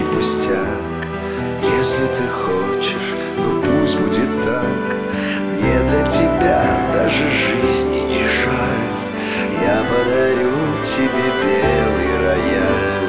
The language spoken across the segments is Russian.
пустяк. Если ты хочешь, ну пусть будет так. Мне для тебя даже жизни не жаль. Я подарю тебе белый рояль.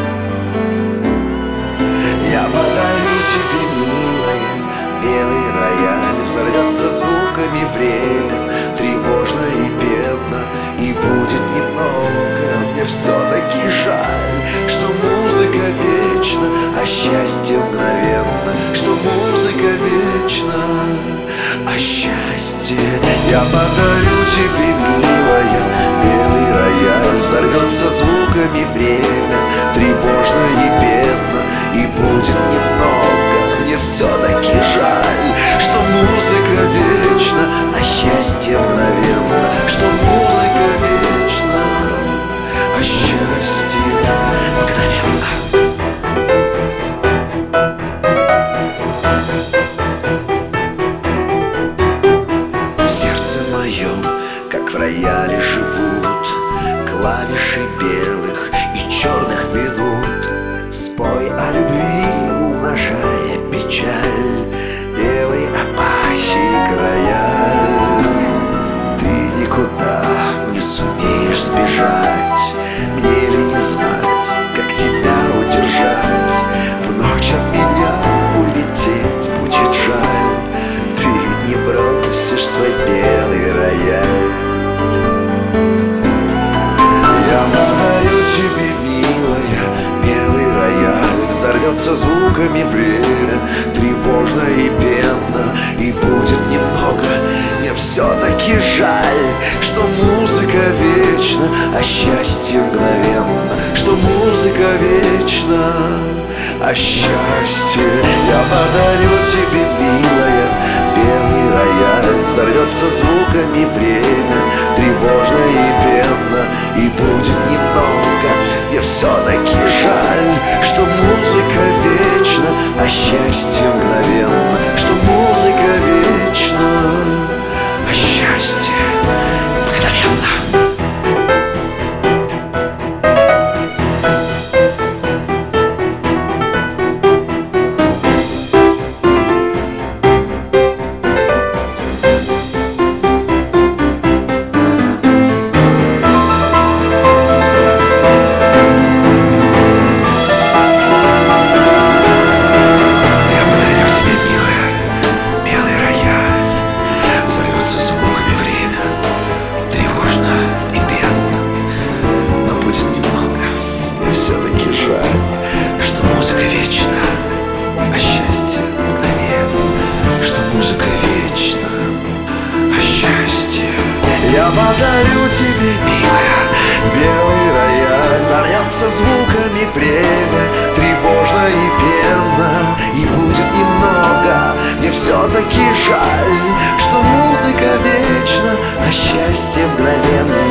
Я подарю тебе, милая, белый рояль. Взорвется звуками время, тревожно и бедно, и будет немного. Мне все-таки жаль, что музыка вечна, а счастье мгновенно. Что музыка вечна, а счастье. Я подарю тебе, милая, белый рояль. Взорвется звуками время, тревожно и бедно, и будет немного. Мне все-таки жаль, что музыка вечна, а счастье мгновенно. Что музыка вечна, а счастье мгновенно. В сердце моем, как в рояле, живут клавиши белых и черных минут. Спой о любви, умножая печаль, белый опахик рояль. Ты никуда не сумеешь сбежать, мне ли не знать, как тебя удержать. В ночь от меня улететь будет жаль. Ты ведь не бросишь свой белый рояль. Я подарю тебе, милая, белый рояль. Взорвется звуками время, тревожно и бедно, и будет немного. Мне все-таки жаль, что музыка вечна, а счастье мгновенно. Что музыка вечна, а счастье. Я подарю тебе, милая, белый рояль. Взорвется звуками время, тревожно и бедно, и будет немного. Мне все-таки жаль, что музыка вечна, а счастье мгновенно. Что музыка вечна, а счастье мгновенно. Все-таки жаль, что музыка вечна, а счастье мгновенно. Что музыка вечна, а счастье. Я подарю тебе, милая, белый рояль. Взорвется звуками время, тревожно и пенно, и будет немного. Мне все-таки жаль, что музыка вечна, а счастье мгновенно.